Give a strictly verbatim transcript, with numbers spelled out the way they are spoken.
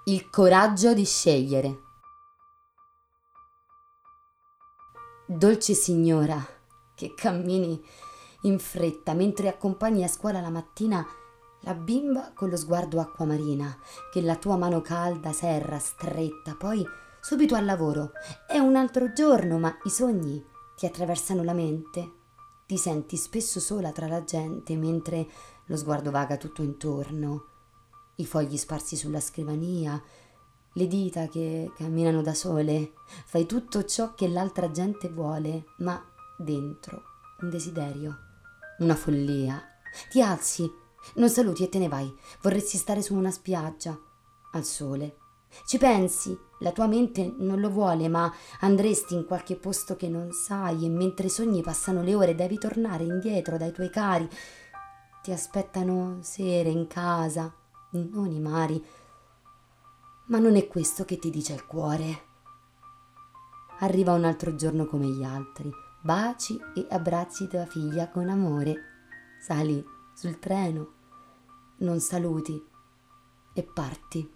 Il coraggio di scegliere. Dolce signora, che cammini in fretta mentre accompagni a scuola la mattina la bimba con lo sguardo acquamarina, che la tua mano calda serra stretta, poi subito al lavoro. È un altro giorno, ma i sogni ti attraversano la mente. Ti senti spesso sola tra la gente mentre lo sguardo vaga tutto intorno, i fogli sparsi sulla scrivania, le dita che camminano da sole. Fai tutto ciò che l'altra gente vuole, ma dentro un desiderio, una follia. Ti alzi, non saluti e te ne vai. Vorresti stare su una spiaggia, al sole. Ci pensi, la tua mente non lo vuole, ma andresti in qualche posto che non sai e mentre sogni passano le ore, devi tornare indietro dai tuoi cari. Ti aspettano sere in casa, non i mari. Ma non è questo che ti dice il cuore. Arriva un altro giorno come gli altri. Baci e abbracci tua figlia con amore. Sali sul treno, non saluti e parti.